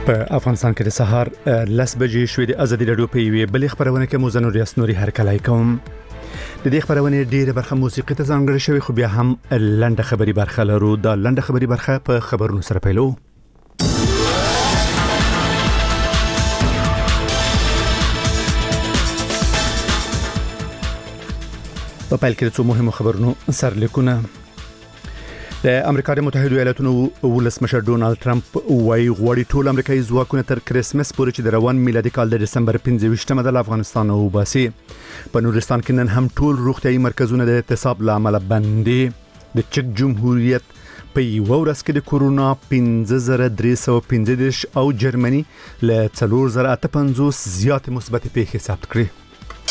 په افغانستان کې د سهار 10 بجې شوې د ازادي رادیو په یوې بلې خبرونه کې مو زنور یاسنوري هرکلای کوم. د دې خبرونه ډیره برخه موسیقي ته ځانګړې شوی، خو بیا هم لنډه خبري برخه لرو. دا لنډه خبري برخه په خبرونو سره پیلو. په پیل کې څو مهمو خبرونو سرلیکونه. د امریکا د متحده ایالاتونو ولسمشر ډونالد ټرمپ وايي غواړي ټول امریکایي ځواکونه تر کریسمس پورې چې د روان میلادي کال د دسمبر 15مه د افغانستان وباسي. په نورستان کې نن هم ټول روغتيایي مرکزونه د اعتصاب لامل بند دي. د چک جمهوریت په یو ورځ کې د کورونا 15315 او جرمني له 4058 زیات مثبت پیښې ثبت کړې.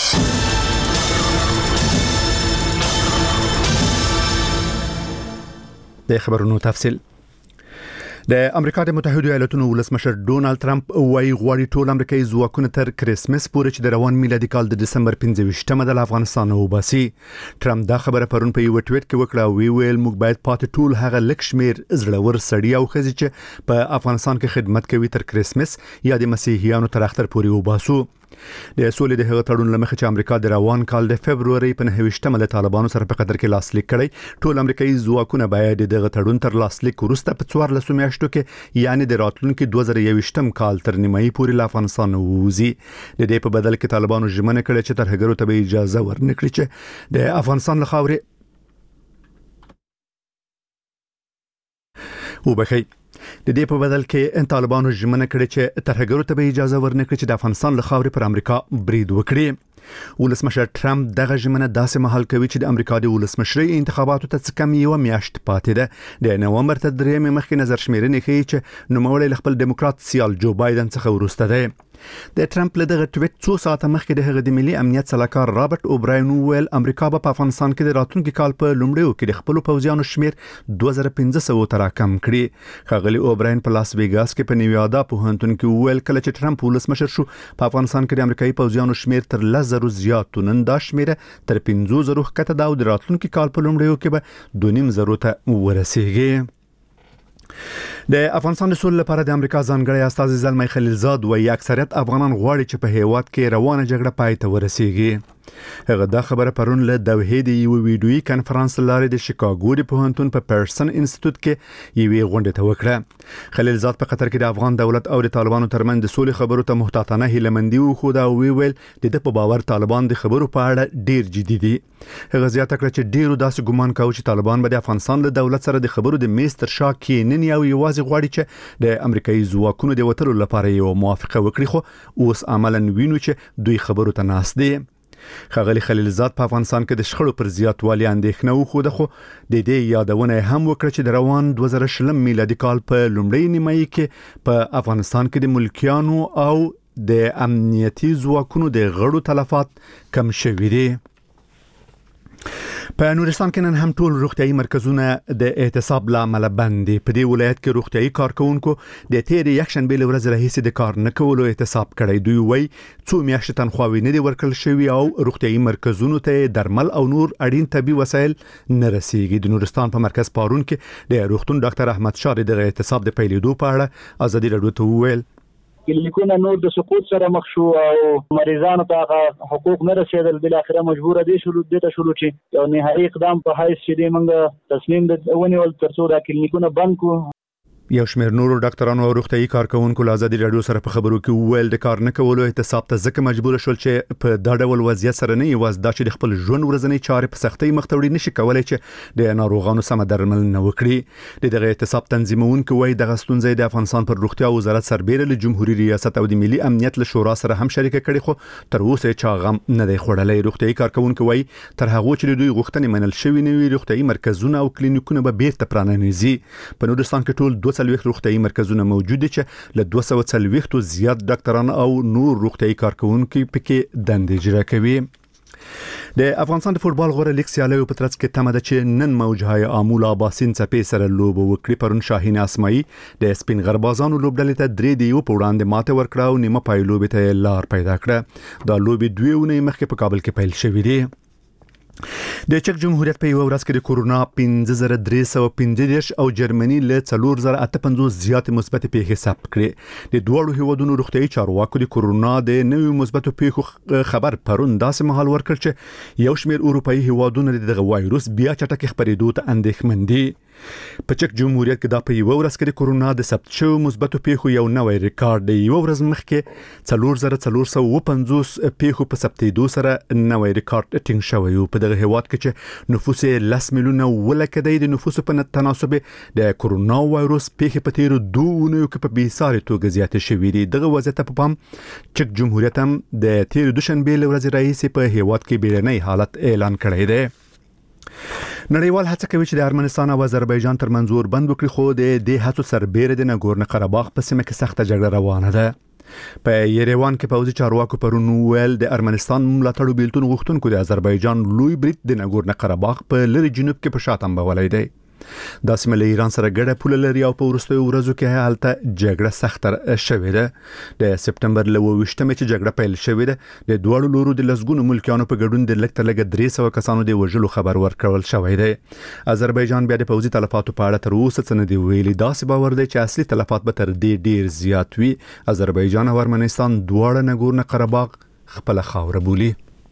د خبرونو تفصیل. د امریکا د متحده ایالاتونو ولسمشر ډونالد ټرمپ وايي غواړي ټول امریکایي ځواکونه تر کریسمس پورې چې د روان میلادي کال د دسمبر 15مه د افغانستان وباسي. ټرمپ دا خبره پرون په یو ټویټ کې وکړه او ویل موږ باید پاتې ټول هغه لک شمیر زړور سړي او ښځې چې په افغانستان کې خدمت کوي تر کریسمس یا د مسیحیانو تر اختر پورې وباسو. د سولې د هغه تړون لمخې چې امریکا د روان کال د فبرवरी په 9مه له طالبانو سره په قطر کې لاسلیک کړی، ټول امریکایي ځواکونه باید دغه تړون تر لاسلیک وروسته په 14 میاشتو کې یعنی د راتلونکي 2021م کال تر نیمایي پورې له افغانستان ووځي. د دې په بدل کې طالبانو ژمنه کړې چې ترهګرو ته به اجازه ورنکړي چې د افغانستان له خاورې وبخي. د دې په بدل کې طالبانو ژمنه کړې چې ترهګرو ته به اجازه ورنکړي چې د افغانستان له خاورې پر امریکا برید وکړي. ولسمشر ټرمپ دغه ژمنه داسې مهال کوي چې د امریکا د ولسمشرۍ انتخاباتو ته څه کم یو میاشت پاتې ده. د نومبر تر 3 مخکې نظر شمیرنې ښیي چې نوموړی خپل دیموکرات سیال جو بایدن څخه ورسته دی. د ټرمپ له دغه ټویټ څو ساعته مخکې د هغه د ملي امنیت سلاکار رابرټ اوبراین ویل امریکا په افغانستان کې د راتلونکي کال په لومړیو کې د خپل پوځیانو شمیر 2500 تر کم کړي. خغلی اوبراین په لاس ویګاس کې په نیوادا پوهنتون کې ویل کله چې ټرمپ ولسمشر شو په افغانستان کې د امریکایي پوځیانو شمیر تر 10,000 زیات، نن دا شمیر تر 50,000 کته دا او د راتلونکي کال په لومړیو کې به 2,500 ته ورسیږي. د افغانستان د سولې لپاره د امریکا ځانګړی استازی زلمی خلیلزاد وايي اکثریت افغانان غواړي چې په هیواد کې روانه جګړه پای ته ورسیږي. هغه دا خبره پرون له دوحې د یو ویډیویي کانفرنس لارې د شیکاګو د پوهنتون په پرسن انسټیټیوټ کې یوې غونډې ته وکړه. خلیلزاد په قطر کې د افغان دولت او د طالبانو ترمنځ د سولې خبرو ته محتاطانه هیلمندي وښوده او ویل د په باور طالبان د خبرو په اړه ډیر جدي دي. هغه زیاته کړه چې ډیرو داسې ګمان کاوه چې طالبان به د افغانستان له دولت سره د خبرو د میز تر شا کېنني او یوازې غواړي چې د امریکایي ځواکونو د وټلو لپاره یو موافقه وکړي، خو اوس عملاً وینو چې دوی خبرو ته ناس دي. خغلی خلیلزاد په افغانستان کې د شخړو پر زیاتوالي اندېښنه وښوده، خو د دې یادونه هم وکړه چې د روان 2020 میلادي کال په لومړۍ نیمایي کې په افغانستان کې د ملکیانو او د امنیتي ځواکونو د غړو تلفات کم شوي دي. په نورستان کې نن هم ټول روغتيایي مرکزونه د اعتصاب لامل بند دي. په دې ولایت کې روغتيایي کارکونکو د تیر یکشنبه له ورځې راهیسې د کار نه کولو اعتصاب کړی. دوی وایي څو میاشتې تنخواوي نه دي ورکړل شوی او روغتيایي مرکزونو ته درمل او نور اړین طبي وسایل نه رسیږي. د نورستان په مرکز پارون کې د روغتون ډاکټر احمد شاه د اعتصاب د پیلېدو په اړه ازادي رادیو ته وویل کلینیکونه نور د سقوط سره مخ شو او مریضانو ته حقوق نه رسیدل. بل اخره مجبور دي شروع چې یو نهایي اقدام په حیث چې موږ تصمیم ونیول ترڅو دا کلینیکونه بند کړو. یو شمېر نورو ډاکټرانو او روغتيایي کارکونکو له ازادي رادیو سره په خبرو کې وویل د کار نه کولو اعتصاب ته ځکه مجبور شول چې په دا ډول وضعیت سره نه یوازې دا چې د خپل ژوند ورځنی چارې په سختۍ مخ ته وړي نشي کولای چې د ناروغانو سم درمل نه وکړي. دغه اعتصاب تنظیمونکو وايي د غستونځي د افغانستان پر روغتیا وزارت سربېره له جمهوریت ریاست او د ملي امنیت له شورا سره هم شریک کړي، خو تر اوسه چا غم نه دی خوړلای. روغتيایي کارکونکو وايي تر هغه چې دوی غوښتنې منل شوی نه وي روغتيایي مرکزونه او کلینیکونه به بیرته پرانیزي. په نورستان کې ټول 240 روغتيایي مرکزونه موجود دي چې له 240 زیات ډاکټران او نور روغتيایي کارکونکو پکې دندې اجرا کوي. د افغانستان د فوتبال غوړه لیګ سیالیو په ترڅ کې تمه ده چې نن موجهای آمول اباسین څپې سره لوب وکړي. پرون شاهین اسماعي د سپین غربازانو لوبډلې ته 3 دیو په وړاندې ماته ورکړه او نیمه پای لوب ته لار پیدا کړه. دا لوب 2 اونۍ مخکې په کابل کې پیل شوې دي. د چک جمهوریت په یو ورځ کې د کورونا 15315 او جرمني له 4058 زیات مثبت پیښې ثبت کړې. د دوه هیوادونو روغتیايي چارواکو د کورونا د نوو مثبت پیښو خبر پرون داسې مهال ورکړ چې یو شمېر اروپאי هیوادونه د وایروس بیا چټک خپرېدو ته اندېښمن دي. په چک جمهوریت کې دا په یو ورځ کې د کورونا د ثبت شوو مثبتو پیښو یو نوې ریکارډ دی. یو ورځ مخکې 4450 پیښو په ثبتېدو سره نوې ریکارډ ټینګ شوی و. په دغه هیواد کې چې نفوس 10 میلیونه ولکه د نفوس په تناسب د کورونا وایروس پیښې په تیرو 2 اونیو کې په بیساري توګه زیاتې شوې دي. دغه وضعیت په پام چک جمهوریت هم د تیرو دوشنبه ورځې راهیسې په هیواد کې بیړنی حالت اعلان کړی دی. نړیوال هڅه کوي چې د ارمنستان او آذربایجان ترمنځ اور بند وکړي، خو د دې هڅو سربېره د ناګورنو قرهباغ په سیمه کې سخته جګړه روانه ده. په یریوان کې پوځي چارواکو پرون ویل د ارمنستان ملاتړو بیلتون غوښتونکو د آذربایجان لوی برید د ناګورنو قرهباغ په لری جنوب کې په شاتم بولای دی. دا سیمه له ایران سره ګډه پوله لري او په وروستیو ورځو کې هلته جګړه سخته شوې ده. د سپټمبر له 28مې چې جګړه پیل شوې ده، د دوه لورو د لسګونو ملکیانو په ګډون د لږ تر لږه 300 کسانو د وژلو خبر ورکړل شوی دی. آذربایجان بیا د پوځي تلفاتو په اړه تر اوسه څه نه دی ویلي. داسې باور دی چې اصلي تلفات به تر دې ډیر زیات وي. آذربایجان او ارمنستان دواړه ناګورنو قرهباغ خپل خاوره بولي.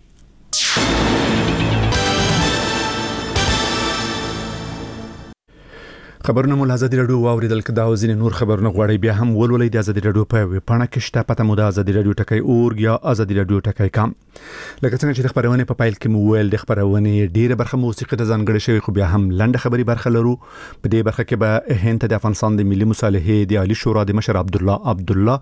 خبرونه مول ازادي رادیو واوریدل کدا او ځینې نور خبرونه غواړي بیا هم ولولئ د ازادي رادیو په ویب پاڼه کې شته پته مو د ازادي رادیو ټکی اورګ یا ازادي رادیو ټکی کام. لکه څنګه چې د خبرونه په پایل کې مو ویل د خبرونه ډیره برخه موسیقي ته ځانګړې شوی، خو بیا هم لنډه خبري برخه لرو. په دې برخه کې به هند د افغانستان د ملي مصالحې د عالی شورا د مشر عبدالله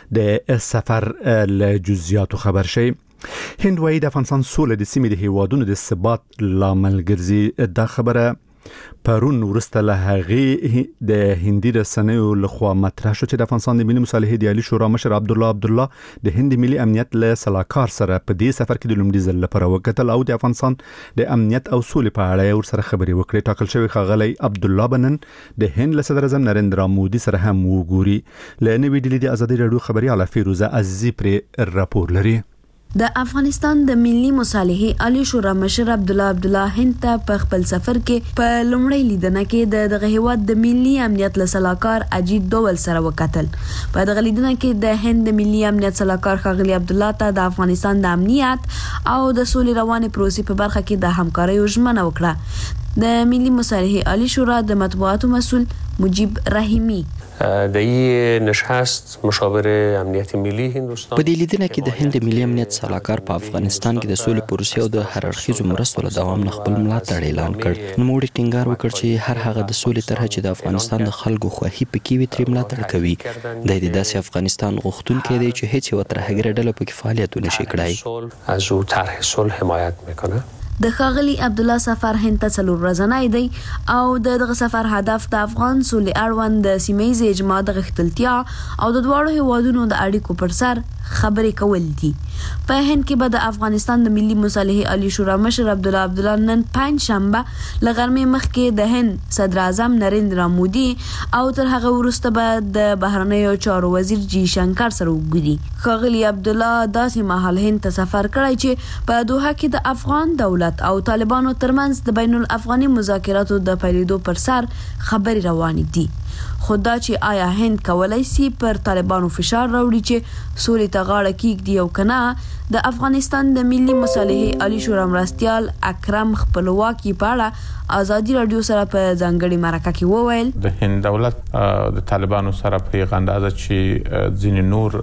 د سفر له جزئیاتو خبر شي. هند وايي د افغانستان سولې د سیمې د هیوادونو د ثبات لامل ګرځي. دا خبره پرون ورسته له هغه د هندي رسنیو لخوا مطرح شو چې د افغانستان د ملي مصالحې د عالی شورا مشر عبدالله د هند ملي امنیت له سلاکار سره په دې سفر کې د لومړي ځل لپاره وکتل او د افغانستان د امنیت او سولې په اړه ور سره خبرې وکړې. ټاکل شوی ښاغلی عبدالله بنن د هند له صدر اعظم نریندرا مودي سره هم وګوري. له نوې ډیلي د ازادي رادیو خبرياله فیروزه عزیزی پر راپور لري. د افغانستان د ملي مصالحې عالی شورا مشر عبدالله هند ته په خپل سفر کې په لومړی لیدنه کې دغه هیواد د ملي امنیت له سلاکار اجیت دوول سره وکتل. په دغه لیدنه کې د هند د ملي امنیت سلاکار ښاغلی عبدالله ته د افغانستان د امنیت او د سولې روانې پروسې په برخه کې د همکارۍ ژمنه وکړه. د ملي مصالحې عالی شورا د مطبوعاتو مسؤل مجیب رحیمی در این نشست مشاور امنیت ملی هندوستان په دې لیدنه کې د هند ملي امنیت سلاکار په افغانستان کې د سولې پروسې او د هر اړخیزو مرستو له دوام نه خپل ملاتړ اعلان کړ. نوموړي ټینګار وکړ چې هر هغه د سولې طرحه چې د افغانستان د خلکو خوښي پکې وي ترې ملاتړ کوي. د دې داسې افغانستان غوښتونکی دی چې هیڅ یوه ترهګره ډله پکې فعالیت ونه شي کړای. از او طرح صلح حمایت میکنه. د ښاغلي عبدالله سفر هند ته 4 ورځنی دی او دغه سفر هدف د افغان سولې اړوند د سیمه ییز اجماع د غښتلتیا او د دواړو هیوادونو د اړیکو پر سر خبرې کول دي. په هند کې به د افغانستان د ملي مصالحې عالی شورا مشر عبدالله نن 5 شنبه لغرمې مخکې د هند صدر اعظم نریندرا مودي او تر هغه وروسته به د بهرنیو چارو وزیر جی شنکر سره وګوري. ښاغلي عبدالله داسې مهال هند ته سفر کړی چې په دوحه کې د افغان دولت او طالبانو ترمنځ د بین الافغاني مذاکراتو د پیلېدو پر سر خبرې روانې دي. خو دا چې آیا هند کولای شي پر طالبانو فشار راوړي چې سولې ته غاړه کیږدي او کنه، د افغانستان د ملي مصالحې عالی شورا مرستیال اکرم خپلواکي په اړه ازادي رادیو سره په ځانګړي مرکه کې وویل د هند دولت د طالبانو سره په اندازه چې ځینې نور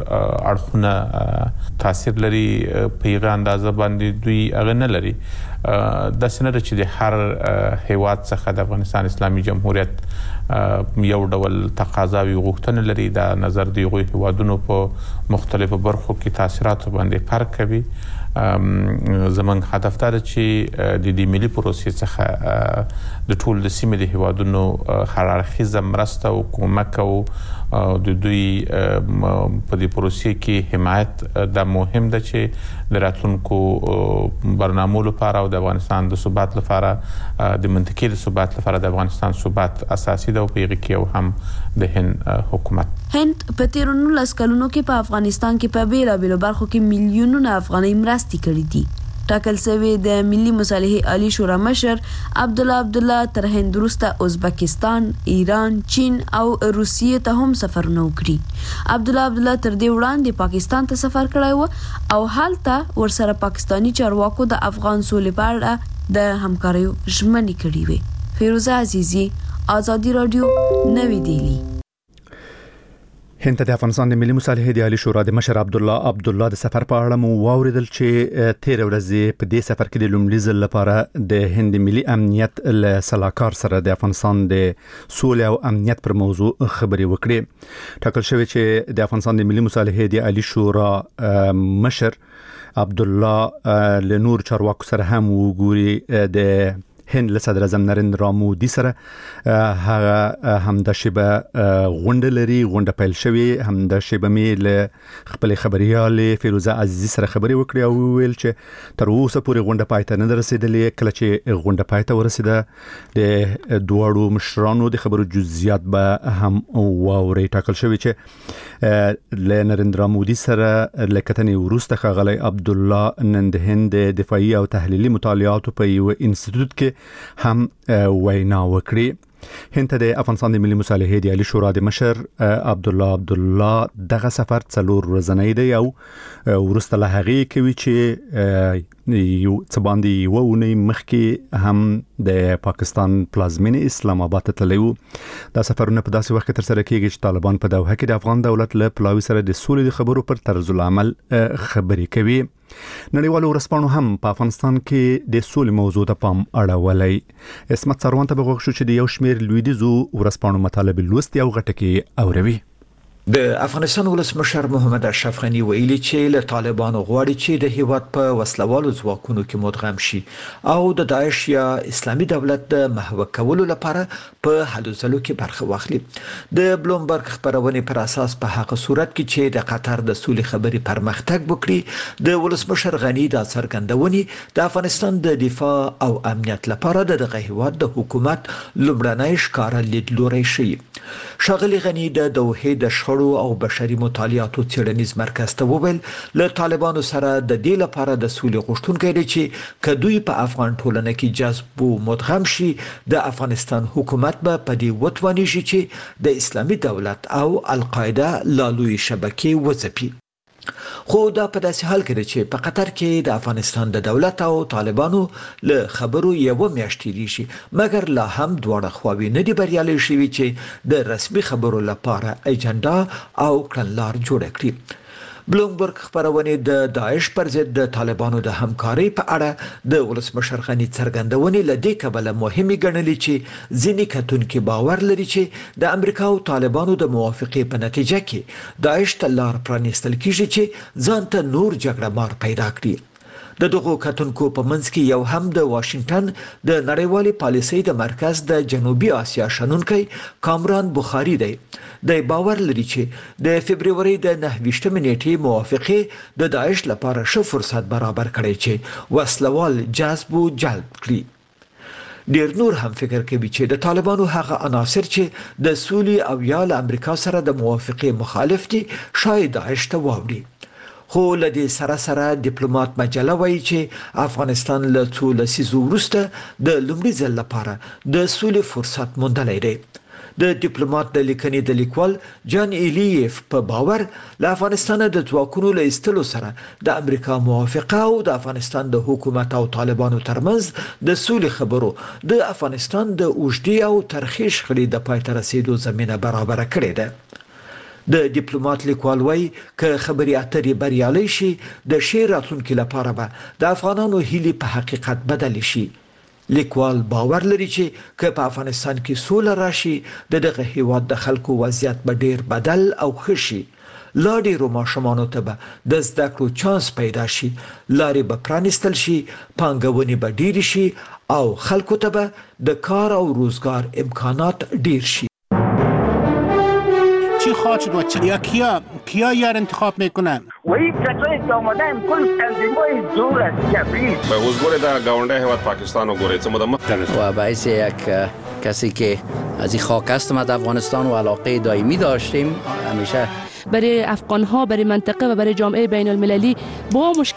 اړخونه تاثیر لري په اندازه باندې دوی هغه نه لري. د سند چې د هر هیواد څخه د افغانستان اسلامي جمهوریت یو ډول تقاضاوي غوښتنه لري. د نظر دی غوي هیوادونو په مختلفو برخو کې تاثیرات باندې فرق کوي. زمونږ هدف دا چې د دې ملي پروسې څخه د ټول د سیمې د هیوادونو هر اړخیزه مرسته او کومک او د دوی په دې پروسې کې حمایت دا مهم ده چې د راتلونکو برنامو لپاره او د افغانستان د ثبات لپاره د منطقي د ثبات لپاره د افغانستان ثبات اساسي ده او په هغه کې او هم د هند حکومت. هند په تیرو 19 کلونو کې په افغانستان کې په بیلابیلو برخو کې میلیونونه افغانۍ مرستې کړې دي. ټاکل شوی د ملي مصالحې عالی شورا مشر عبدالله تر هند وروسته ازبکستان، ایران، چین او روسیې ته هم سفرونه وکړي. عبدالله تر دې وړاندې پاکستان ته سفر کړی و او هلته ورسره پاکستانی چارواکو د افغان سولې په اړه د همکاریو ژمنې کړې وې. فیروزه عزیزی، آزادی رادیو، نوی دهلی. هند ته د افغانستان د ملي مصالحې د عالی شورا د مشر عبدالله د سفر په اړه مو واوریدل چې 13 ورځې په دې سفر کې د لومړي ځل لپاره د هند ملي امنیت له سلاکار سره د افغانستان د سولې او امنیت پر موضوع خبرې وکړي. ټاکل شوی چې د افغانستان د ملي مصالحې د عالی شورا مشر عبدالله له نور چارواکو سره هم وګوري. د هند له صدر اعظم نریندرا مودي سره هغه همدا شیبه غونډه لري. غونډه پیل شوې، همدا شیبه مې له خپل خبريال فیروزه عزیزی سره خبرې وکړې او ویل چې تر اوسه پورې غونډه پای ته نه رسیدلې. کله چې غونډه پای ته ورسیده د دوړو مشرانو د خبرو جزئیات به هم واوري. ټاکل شوی چې له نریندرا مودي سره لکتنې وروسته ښاغلی عبدالله نن د هند دفاعي او تحلیلي مطالعاتو په یو انسټیټیوټ کې هم وینا وکړي. هند ته د افغانستان د ملي مصالحې د عالی شورا د مشر عبدالله دغه سفر 4 ورځنی دی او وروسته له هغې کوي چې یو څه باندې یو ونې مخکې هم د پاکستان پلازمینه اسلام آباد ته تللی و. دا سفرونه په داسې وخت کې ترسره کیږي چې طالبان په دوحه کې د افغان دولت له پلاوي سره د سولې د خبرو پر طرز العمل خبرې کوي. نړیوالو ورسپانو هم په افغانستان کې د سولې موضوع ته پام اړولی. اسمت سروان ته بغوښ شو چې د یو شمیر لویدیزو ورسپانو مطالب لوستي او غټه کې اوروي. د افغانستان ولسمشر محمد اشرف غنی ویلي چې له طالبانو غواړي چې د هیواد په وسلوالو ځواکونو کې مدغم شي او د داعش یا اسلامي دولت د محو کولو لپاره په هلو ځلو کې برخه واخلي. د بلومبرګ خبرونې پر اساس په هغه صورت کې چې د قطر د سولې خبرې پرمختګ وکړي، د ولسمشر غنی د څرګندونې د افغانستان د دفاع او امنیت لپاره دغه هیواد د حکومت لومړنی ښکارا لیدلوری شي. ښاغلي غنی د دوحې د شخړو او بشري مطالعاتو څېړنیز مرکز ته وویل له طالبانو سره د دې لپاره د سولې غوښتونکي دي چې کدوې په افغان ټولنه کې جذب او مدغم شي، د افغانستان حکومت به په دې وتواني چې د اسلامي دولت او القاعده لالوی شبکې وځپي. خو دا په داسې حال کې چې په قطر کې د افغانستان د دولت او طالبانو له خبرو یو میاشت تیری شي، مګر لا هم دواړه خواوې نه دي بریالي شوي چې د رسمي خبرو لپاره اجنډا او کړنلار جوړ کړي. بلومبرګ خبرونه د داعش پر ضد د طالبانو د همکارۍ په اړه د ولسمشر غنی څرګندونې لدې کبله مهمه ګڼلې چې ځینې کتونکو باور لري چې د امریکا او طالبانو د موافقې په نتیجه کې داعش ته لار پرانیستل کیږي چې ځان ته نور جګړه مار پیدا کړي. د دغه کتونکو په منځ کې یو هم د واشنگټن د نړیوالې پالیسۍ د مرکز د جنوبي اسیا شنونکي کامران بخاری دی. د باور لري چې د فبرवरी د 29 نیټې موافقه د داعش لپاره ښه فرصت برابر کړي چې وسلوال جذب او جلب کړي. ډیر نور هم فکر کوي چې د طالبانو هغه عناصر چې د سولې او یا له امریکا سره د موافقه مخالف دي شاید داعش ته واوړي. خو لدې سره سره ډیپلوماټ مجله وایي چې افغانستان له څو لسیزو وروسته د لومړي ځل لپاره د سولې فرصت موندلی دی. د ډیپلوماټ د لیکنې د لیکوال جان ایلیف په باور له افغانستان د ځواکونو له ایستلو سره د امریکا موافقه او د افغانستان د حکومت او طالبانو ترمنځ د سولې خبرو د افغانستان د اوږدې او ترخې شخړې د پای ته رسیدو زمینه برابر کړې ده. د ډیپلوماټ لیکوال وایي که خبري اترې بریالي شي د شی راتلونکي لپاره به د افغانانو هیلې په حقیقت بدل شي. لیکوال باور لري چې که په افغانستان کې سوله راشي د دغه هیواد د خلکو وضعیت به ډیر بدل او ښه شي. لا ډیرو ماشومانو ته به د زده کړو چانس پیدا شي، لارې به پرانیستل شي، پانګونې به ډیر شي او خلکو ته به د کار او روزګار امکانات ډیر شي. چی خواهد شد و یا کیا یار انتخاب میکنن؟ و این کسایی که آمدن کل تنظیم‌های دور از کبیر به حضور در گاونده هیواد پاکستان و گوره و باعث یک کسی که از این خاک هستم از افغانستان و علاقه دائمی داشتیم همیشه برای افغان‌ها، برای منطقه و برای جامعه بین المللی با مشکل